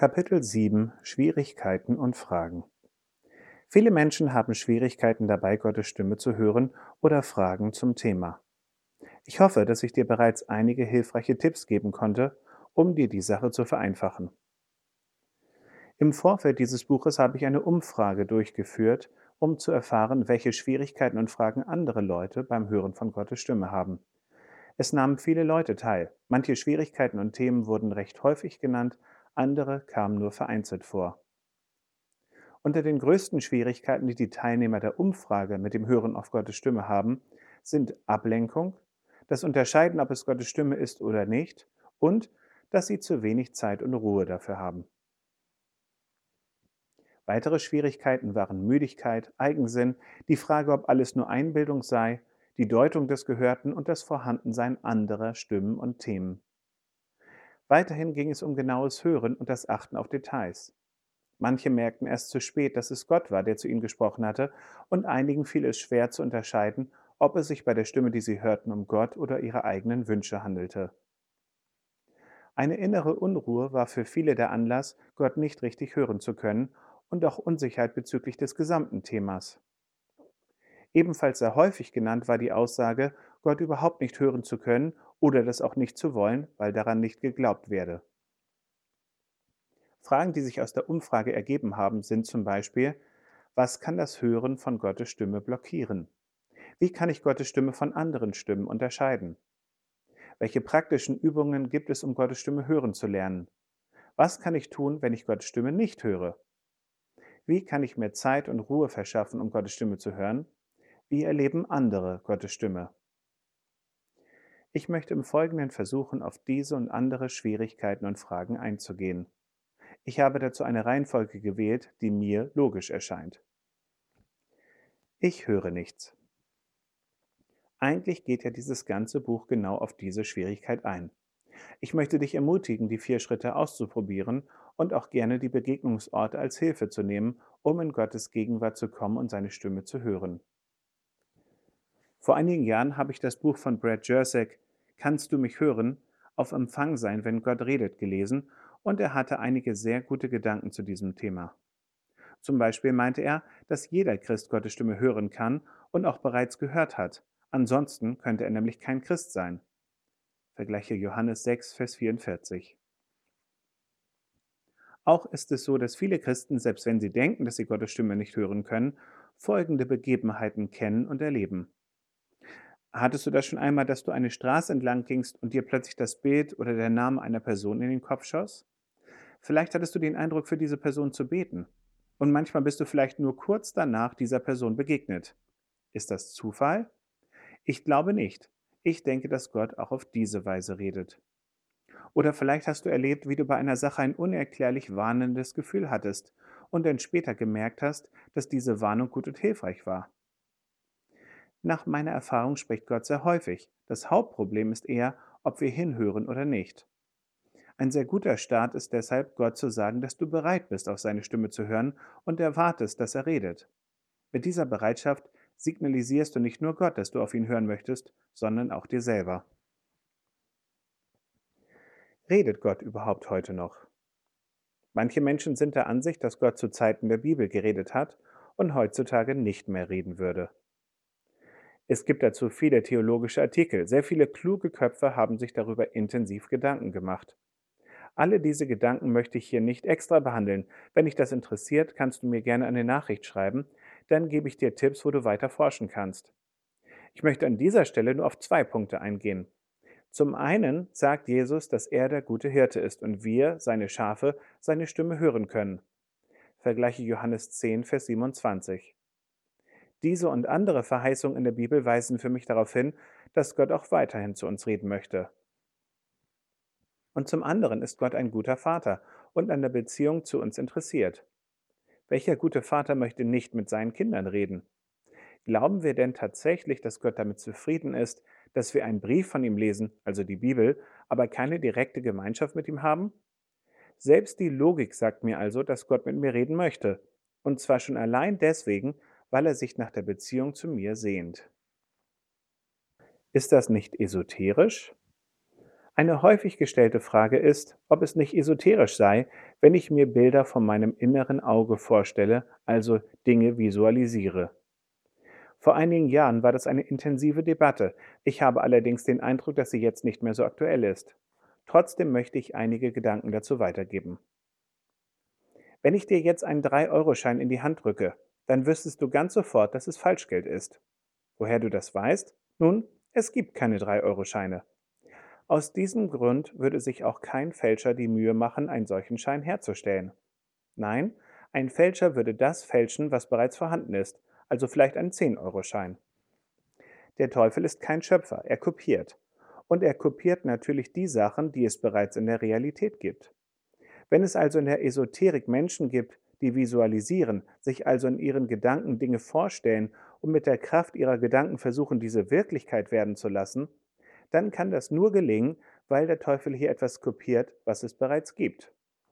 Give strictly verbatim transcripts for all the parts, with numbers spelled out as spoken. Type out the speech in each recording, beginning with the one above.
Kapitel sieben: Schwierigkeiten und Fragen. Viele Menschen haben Schwierigkeiten dabei, Gottes Stimme zu hören oder Fragen zum Thema. Ich hoffe, dass ich dir bereits einige hilfreiche Tipps geben konnte, um dir die Sache zu vereinfachen. Im Vorfeld dieses Buches habe ich eine Umfrage durchgeführt, um zu erfahren, welche Schwierigkeiten und Fragen andere Leute beim Hören von Gottes Stimme haben. Es nahmen viele Leute teil. Manche Schwierigkeiten und Themen wurden recht häufig genannt, andere kamen nur vereinzelt vor. Unter den größten Schwierigkeiten, die die Teilnehmer der Umfrage mit dem Hören auf Gottes Stimme haben, sind Ablenkung, das Unterscheiden, ob es Gottes Stimme ist oder nicht, und dass sie zu wenig Zeit und Ruhe dafür haben. Weitere Schwierigkeiten waren Müdigkeit, Eigensinn, die Frage, ob alles nur Einbildung sei, die Deutung des Gehörten und das Vorhandensein anderer Stimmen und Themen. Weiterhin ging es um genaues Hören und das Achten auf Details. Manche merkten erst zu spät, dass es Gott war, der zu ihnen gesprochen hatte, und einigen fiel es schwer zu unterscheiden, ob es sich bei der Stimme, die sie hörten, um Gott oder ihre eigenen Wünsche handelte. Eine innere Unruhe war für viele der Anlass, Gott nicht richtig hören zu können, und auch Unsicherheit bezüglich des gesamten Themas. Ebenfalls sehr häufig genannt war die Aussage, Gott überhaupt nicht hören zu können oder das auch nicht zu wollen, weil daran nicht geglaubt werde. Fragen, die sich aus der Umfrage ergeben haben, sind zum Beispiel: Was kann das Hören von Gottes Stimme blockieren? Wie kann ich Gottes Stimme von anderen Stimmen unterscheiden? Welche praktischen Übungen gibt es, um Gottes Stimme hören zu lernen? Was kann ich tun, wenn ich Gottes Stimme nicht höre? Wie kann ich mir Zeit und Ruhe verschaffen, um Gottes Stimme zu hören? Wie erleben andere Gottes Stimme? Ich möchte im Folgenden versuchen, auf diese und andere Schwierigkeiten und Fragen einzugehen. Ich habe dazu eine Reihenfolge gewählt, die mir logisch erscheint. Ich höre nichts. Eigentlich geht ja dieses ganze Buch genau auf diese Schwierigkeit ein. Ich möchte dich ermutigen, die vier Schritte auszuprobieren und auch gerne die Begegnungsorte als Hilfe zu nehmen, um in Gottes Gegenwart zu kommen und seine Stimme zu hören. Vor einigen Jahren habe ich das Buch von Brad Jersek „Kannst du mich hören? Auf Empfang sein, wenn Gott redet" gelesen, und er hatte einige sehr gute Gedanken zu diesem Thema. Zum Beispiel meinte er, dass jeder Christ Gottes Stimme hören kann und auch bereits gehört hat. Ansonsten könnte er nämlich kein Christ sein. Vergleiche Johannes sechs, Vers vierundvierzig. Auch ist es so, dass viele Christen, selbst wenn sie denken, dass sie Gottes Stimme nicht hören können, folgende Begebenheiten kennen und erleben. Hattest du das schon einmal, dass du eine Straße entlang gingst und dir plötzlich das Bild oder der Name einer Person in den Kopf schoss? Vielleicht hattest du den Eindruck, für diese Person zu beten. Und manchmal bist du vielleicht nur kurz danach dieser Person begegnet. Ist das Zufall? Ich glaube nicht. Ich denke, dass Gott auch auf diese Weise redet. Oder vielleicht hast du erlebt, wie du bei einer Sache ein unerklärlich warnendes Gefühl hattest und dann später gemerkt hast, dass diese Warnung gut und hilfreich war. Nach meiner Erfahrung spricht Gott sehr häufig. Das Hauptproblem ist eher, ob wir hinhören oder nicht. Ein sehr guter Start ist deshalb, Gott zu sagen, dass du bereit bist, auf seine Stimme zu hören und erwartest, dass er redet. Mit dieser Bereitschaft signalisierst du nicht nur Gott, dass du auf ihn hören möchtest, sondern auch dir selber. Redet Gott überhaupt heute noch? Manche Menschen sind der Ansicht, dass Gott zu Zeiten der Bibel geredet hat und heutzutage nicht mehr reden würde. Es gibt dazu viele theologische Artikel. Sehr viele kluge Köpfe haben sich darüber intensiv Gedanken gemacht. Alle diese Gedanken möchte ich hier nicht extra behandeln. Wenn dich das interessiert, kannst du mir gerne eine Nachricht schreiben, dann gebe ich dir Tipps, wo du weiter forschen kannst. Ich möchte an dieser Stelle nur auf zwei Punkte eingehen. Zum einen sagt Jesus, dass er der gute Hirte ist und wir, seine Schafe, seine Stimme hören können. Vergleiche Johannes zehn, Vers siebenundzwanzig. Diese und andere Verheißungen in der Bibel weisen für mich darauf hin, dass Gott auch weiterhin zu uns reden möchte. Und zum anderen ist Gott ein guter Vater und an der Beziehung zu uns interessiert. Welcher gute Vater möchte nicht mit seinen Kindern reden? Glauben wir denn tatsächlich, dass Gott damit zufrieden ist, dass wir einen Brief von ihm lesen, also die Bibel, aber keine direkte Gemeinschaft mit ihm haben? Selbst die Logik sagt mir also, dass Gott mit mir reden möchte. Und zwar schon allein deswegen, weil er sich nach der Beziehung zu mir sehnt. Ist das nicht esoterisch? Eine häufig gestellte Frage ist, ob es nicht esoterisch sei, wenn ich mir Bilder von meinem inneren Auge vorstelle, also Dinge visualisiere. Vor einigen Jahren war das eine intensive Debatte. Ich habe allerdings den Eindruck, dass sie jetzt nicht mehr so aktuell ist. Trotzdem möchte ich einige Gedanken dazu weitergeben. Wenn ich dir jetzt einen drei-Euro-Schein in die Hand drücke, dann wüsstest du ganz sofort, dass es Falschgeld ist. Woher du das weißt? Nun, es gibt keine drei-Euro-Scheine. Aus diesem Grund würde sich auch kein Fälscher die Mühe machen, einen solchen Schein herzustellen. Nein, ein Fälscher würde das fälschen, was bereits vorhanden ist, also vielleicht einen zehn-Euro-Schein. Der Teufel ist kein Schöpfer, er kopiert. Und er kopiert natürlich die Sachen, die es bereits in der Realität gibt. Wenn es also in der Esoterik Menschen gibt, die visualisieren, sich also in ihren Gedanken Dinge vorstellen und mit der Kraft ihrer Gedanken versuchen, diese Wirklichkeit werden zu lassen, dann kann das nur gelingen, weil der Teufel hier etwas kopiert, was es bereits gibt.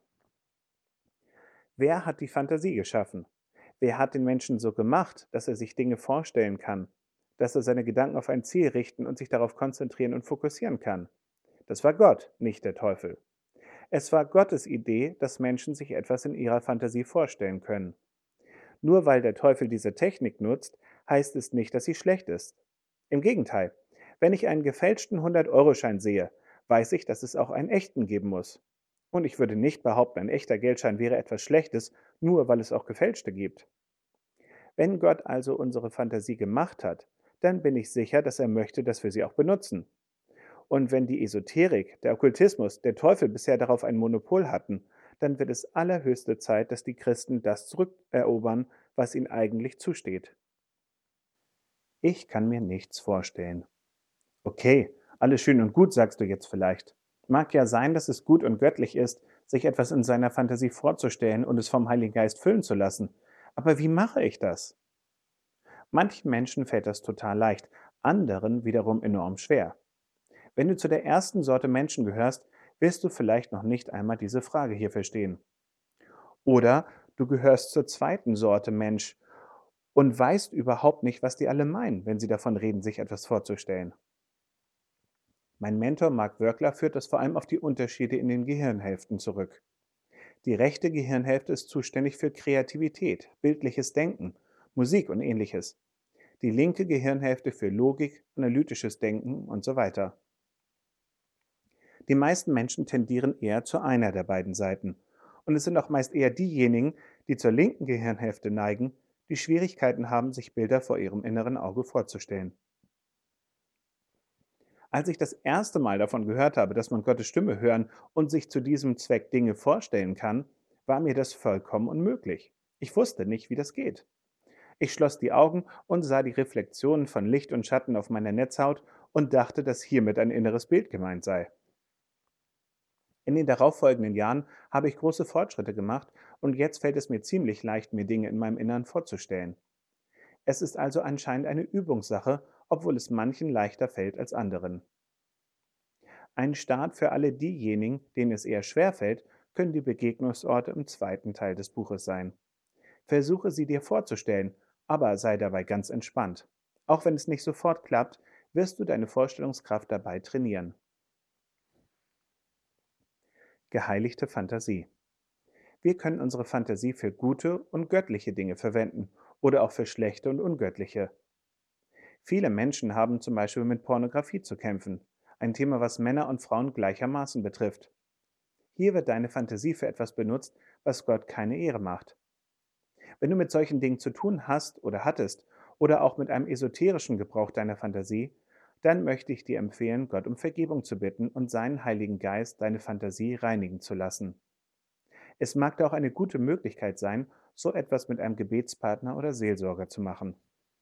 Wer hat die Fantasie geschaffen? Wer hat den Menschen so gemacht, dass er sich Dinge vorstellen kann, dass er seine Gedanken auf ein Ziel richten und sich darauf konzentrieren und fokussieren kann? Das war Gott, nicht der Teufel. Es war Gottes Idee, dass Menschen sich etwas in ihrer Fantasie vorstellen können. Nur weil der Teufel diese Technik nutzt, heißt es nicht, dass sie schlecht ist. Im Gegenteil, wenn ich einen gefälschten hundert-Euro-Schein sehe, weiß ich, dass es auch einen echten geben muss. Und ich würde nicht behaupten, ein echter Geldschein wäre etwas Schlechtes, nur weil es auch gefälschte gibt. Wenn Gott also unsere Fantasie gemacht hat, dann bin ich sicher, dass er möchte, dass wir sie auch benutzen. Und wenn die Esoterik, der Okkultismus, der Teufel bisher darauf ein Monopol hatten, dann wird es allerhöchste Zeit, dass die Christen das zurückerobern, was ihnen eigentlich zusteht. Ich kann mir nichts vorstellen. Okay, alles schön und gut, sagst du jetzt vielleicht. Mag ja sein, dass es gut und göttlich ist, sich etwas in seiner Fantasie vorzustellen und es vom Heiligen Geist füllen zu lassen. Aber wie mache ich das? Manchen Menschen fällt das total leicht, anderen wiederum enorm schwer. Wenn du zu der ersten Sorte Menschen gehörst, wirst du vielleicht noch nicht einmal diese Frage hier verstehen. Oder du gehörst zur zweiten Sorte Mensch und weißt überhaupt nicht, was die alle meinen, wenn sie davon reden, sich etwas vorzustellen. Mein Mentor Mark Wörgler führt das vor allem auf die Unterschiede in den Gehirnhälften zurück. Die rechte Gehirnhälfte ist zuständig für Kreativität, bildliches Denken, Musik und ähnliches. Die linke Gehirnhälfte für Logik, analytisches Denken und so weiter. Die meisten Menschen tendieren eher zu einer der beiden Seiten. Und es sind auch meist eher diejenigen, die zur linken Gehirnhälfte neigen, die Schwierigkeiten haben, sich Bilder vor ihrem inneren Auge vorzustellen. Als ich das erste Mal davon gehört habe, dass man Gottes Stimme hören und sich zu diesem Zweck Dinge vorstellen kann, war mir das vollkommen unmöglich. Ich wusste nicht, wie das geht. Ich schloss die Augen und sah die Reflexionen von Licht und Schatten auf meiner Netzhaut und dachte, dass hiermit ein inneres Bild gemeint sei. In den darauffolgenden Jahren habe ich große Fortschritte gemacht und jetzt fällt es mir ziemlich leicht, mir Dinge in meinem Innern vorzustellen. Es ist also anscheinend eine Übungssache, obwohl es manchen leichter fällt als anderen. Ein Start für alle diejenigen, denen es eher schwer fällt, können die Begegnungsorte im zweiten Teil des Buches sein. Versuche sie dir vorzustellen, aber sei dabei ganz entspannt. Auch wenn es nicht sofort klappt, wirst du deine Vorstellungskraft dabei trainieren. Geheiligte Fantasie. Wir können unsere Fantasie für gute und göttliche Dinge verwenden oder auch für schlechte und ungöttliche. Viele Menschen haben zum Beispiel mit Pornografie zu kämpfen, ein Thema, was Männer und Frauen gleichermaßen betrifft. Hier wird deine Fantasie für etwas benutzt, was Gott keine Ehre macht. Wenn du mit solchen Dingen zu tun hast oder hattest oder auch mit einem esoterischen Gebrauch deiner Fantasie, dann möchte ich dir empfehlen, Gott um Vergebung zu bitten und seinen Heiligen Geist deine Fantasie reinigen zu lassen. Es mag da auch eine gute Möglichkeit sein, so etwas mit einem Gebetspartner oder Seelsorger zu machen.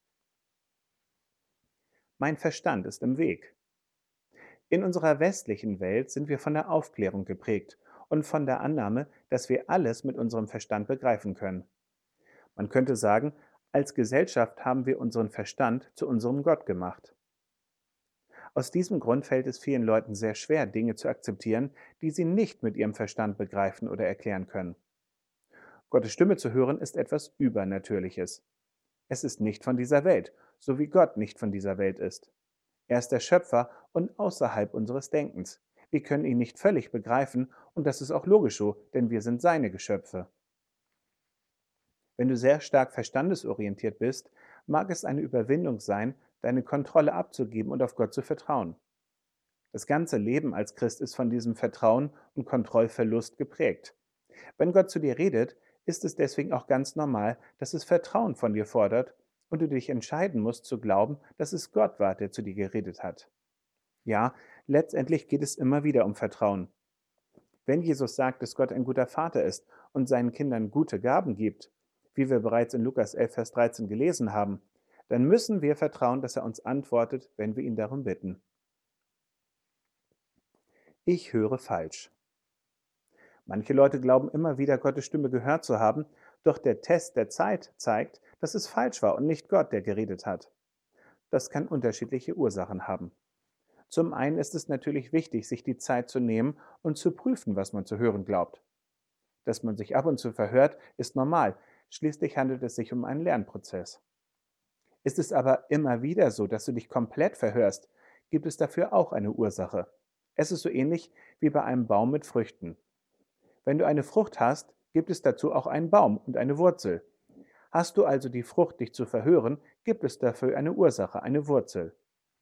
Mein Verstand ist im Weg. In unserer westlichen Welt sind wir von der Aufklärung geprägt und von der Annahme, dass wir alles mit unserem Verstand begreifen können. Man könnte sagen, als Gesellschaft haben wir unseren Verstand zu unserem Gott gemacht. Aus diesem Grund fällt es vielen Leuten sehr schwer, Dinge zu akzeptieren, die sie nicht mit ihrem Verstand begreifen oder erklären können. Gottes Stimme zu hören ist etwas Übernatürliches. Es ist nicht von dieser Welt, so wie Gott nicht von dieser Welt ist. Er ist der Schöpfer und außerhalb unseres Denkens. Wir können ihn nicht völlig begreifen und das ist auch logisch so, denn wir sind seine Geschöpfe. Wenn du sehr stark verstandesorientiert bist, mag es eine Überwindung sein, deine Kontrolle abzugeben und auf Gott zu vertrauen. Das ganze Leben als Christ ist von diesem Vertrauen und Kontrollverlust geprägt. Wenn Gott zu dir redet, ist es deswegen auch ganz normal, dass es Vertrauen von dir fordert und du dich entscheiden musst zu glauben, dass es Gott war, der zu dir geredet hat. Ja, letztendlich geht es immer wieder um Vertrauen. Wenn Jesus sagt, dass Gott ein guter Vater ist und seinen Kindern gute Gaben gibt, wie wir bereits in Lukas elf, Vers dreizehn gelesen haben, dann müssen wir vertrauen, dass er uns antwortet, wenn wir ihn darum bitten. Ich höre falsch. Manche Leute glauben immer wieder, Gottes Stimme gehört zu haben, doch der Test der Zeit zeigt, dass es falsch war und nicht Gott, der geredet hat. Das kann unterschiedliche Ursachen haben. Zum einen ist es natürlich wichtig, sich die Zeit zu nehmen und zu prüfen, was man zu hören glaubt. Dass man sich ab und zu verhört, ist normal. Schließlich handelt es sich um einen Lernprozess. Ist es aber immer wieder so, dass du dich komplett verhörst, gibt es dafür auch eine Ursache. Es ist so ähnlich wie bei einem Baum mit Früchten. Wenn du eine Frucht hast, gibt es dazu auch einen Baum und eine Wurzel. Hast du also die Frucht, dich zu verhören, gibt es dafür eine Ursache, eine Wurzel.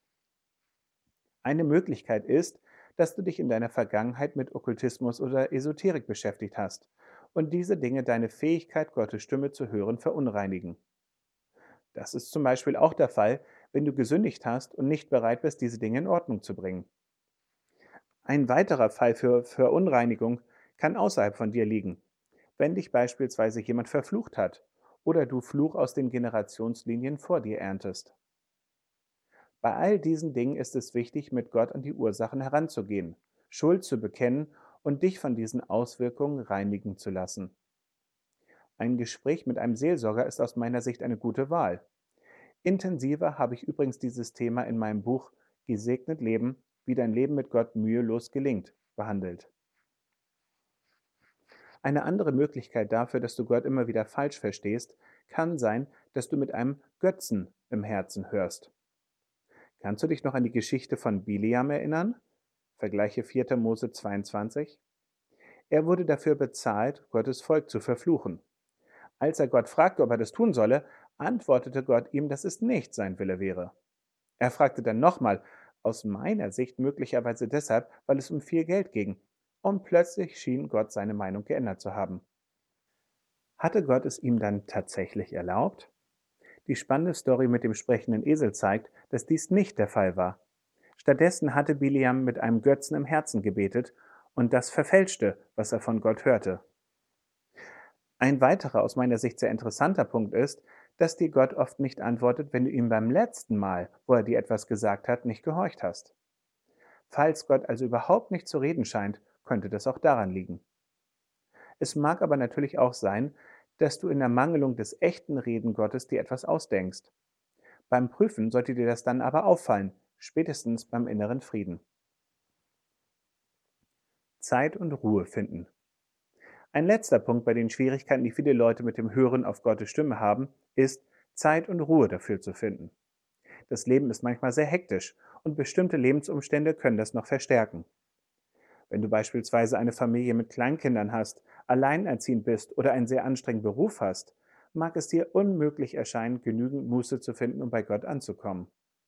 Eine Möglichkeit ist, dass du dich in deiner Vergangenheit mit Okkultismus oder Esoterik beschäftigt hast und diese Dinge deine Fähigkeit, Gottes Stimme zu hören, verunreinigen. Das ist zum Beispiel auch der Fall, wenn du gesündigt hast und nicht bereit bist, diese Dinge in Ordnung zu bringen. Ein weiterer Fall für Verunreinigung kann außerhalb von dir liegen, wenn dich beispielsweise jemand verflucht hat oder du Fluch aus den Generationslinien vor dir erntest. Bei all diesen Dingen ist es wichtig, mit Gott an die Ursachen heranzugehen, Schuld zu bekennen und dich von diesen Auswirkungen reinigen zu lassen. Ein Gespräch mit einem Seelsorger ist aus meiner Sicht eine gute Wahl. Intensiver habe ich übrigens dieses Thema in meinem Buch Gesegnet Leben, wie dein Leben mit Gott mühelos gelingt, behandelt. Eine andere Möglichkeit dafür, dass du Gott immer wieder falsch verstehst, kann sein, dass du mit einem Götzen im Herzen hörst. Kannst du dich noch an die Geschichte von Biliam erinnern? Vergleiche vierter Mose zweiundzwanzig. Er wurde dafür bezahlt, Gottes Volk zu verfluchen. Als er Gott fragte, ob er das tun solle, antwortete Gott ihm, dass es nicht sein Wille wäre. Er fragte dann nochmal, aus meiner Sicht möglicherweise deshalb, weil es um viel Geld ging. Und plötzlich schien Gott seine Meinung geändert zu haben. Hatte Gott es ihm dann tatsächlich erlaubt? Die spannende Story mit dem sprechenden Esel zeigt, dass dies nicht der Fall war. Stattdessen hatte Biliam mit einem Götzen im Herzen gebetet und das verfälschte, was er von Gott hörte. Ein weiterer aus meiner Sicht sehr interessanter Punkt ist, dass dir Gott oft nicht antwortet, wenn du ihm beim letzten Mal, wo er dir etwas gesagt hat, nicht gehorcht hast. Falls Gott also überhaupt nicht zu reden scheint, könnte das auch daran liegen. Es mag aber natürlich auch sein, dass du in der Mangelung des echten Reden Gottes dir etwas ausdenkst. Beim Prüfen sollte dir das dann aber auffallen, spätestens beim inneren Frieden. Zeit und Ruhe finden. Ein letzter Punkt bei den Schwierigkeiten, die viele Leute mit dem Hören auf Gottes Stimme haben, ist, Zeit und Ruhe dafür zu finden. Das Leben ist manchmal sehr hektisch und bestimmte Lebensumstände können das noch verstärken. Wenn du beispielsweise eine Familie mit Kleinkindern hast, alleinerziehend bist oder einen sehr anstrengenden Beruf hast, mag es dir unmöglich erscheinen, genügend Muße zu finden, um bei Gott anzukommen.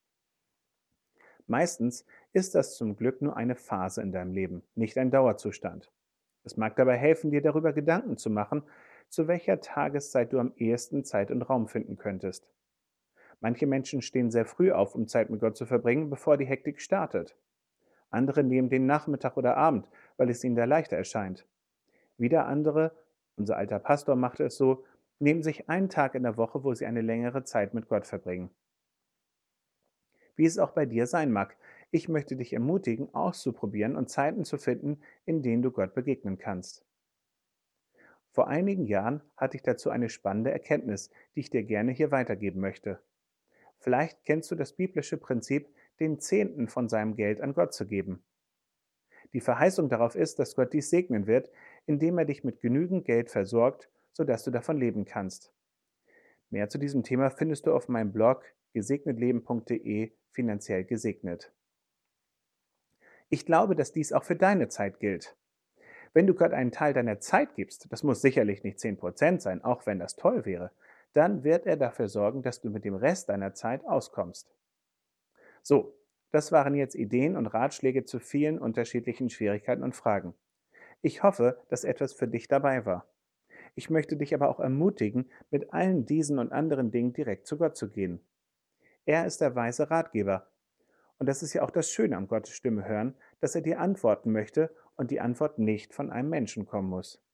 Meistens ist das zum Glück nur eine Phase in deinem Leben, nicht ein Dauerzustand. Es mag dabei helfen, dir darüber Gedanken zu machen, zu welcher Tageszeit du am ehesten Zeit und Raum finden könntest. Manche Menschen stehen sehr früh auf, um Zeit mit Gott zu verbringen, bevor die Hektik startet. Andere nehmen den Nachmittag oder Abend, weil es ihnen da leichter erscheint. Wieder andere, unser alter Pastor machte es so, nehmen sich einen Tag in der Woche, wo sie eine längere Zeit mit Gott verbringen. Wie es auch bei dir sein mag, ich möchte dich ermutigen, auszuprobieren und Zeiten zu finden, in denen du Gott begegnen kannst. Vor einigen Jahren hatte ich dazu eine spannende Erkenntnis, die ich dir gerne hier weitergeben möchte. Vielleicht kennst du das biblische Prinzip, den Zehnten von seinem Geld an Gott zu geben. Die Verheißung darauf ist, dass Gott dies segnen wird, indem er dich mit genügend Geld versorgt, sodass du davon leben kannst. Mehr zu diesem Thema findest du auf meinem Blog gesegnetleben punkt de finanziell gesegnet. Ich glaube, dass dies auch für deine Zeit gilt. Wenn du Gott einen Teil deiner Zeit gibst, das muss sicherlich nicht zehn Prozent sein, auch wenn das toll wäre, dann wird er dafür sorgen, dass du mit dem Rest deiner Zeit auskommst. So, das waren jetzt Ideen und Ratschläge zu vielen unterschiedlichen Schwierigkeiten und Fragen. Ich hoffe, dass etwas für dich dabei war. Ich möchte dich aber auch ermutigen, mit allen diesen und anderen Dingen direkt zu Gott zu gehen. Er ist der weise Ratgeber. Und das ist ja auch das Schöne am Gottes Stimme hören, dass er dir antworten möchte und die Antwort nicht von einem Menschen kommen muss.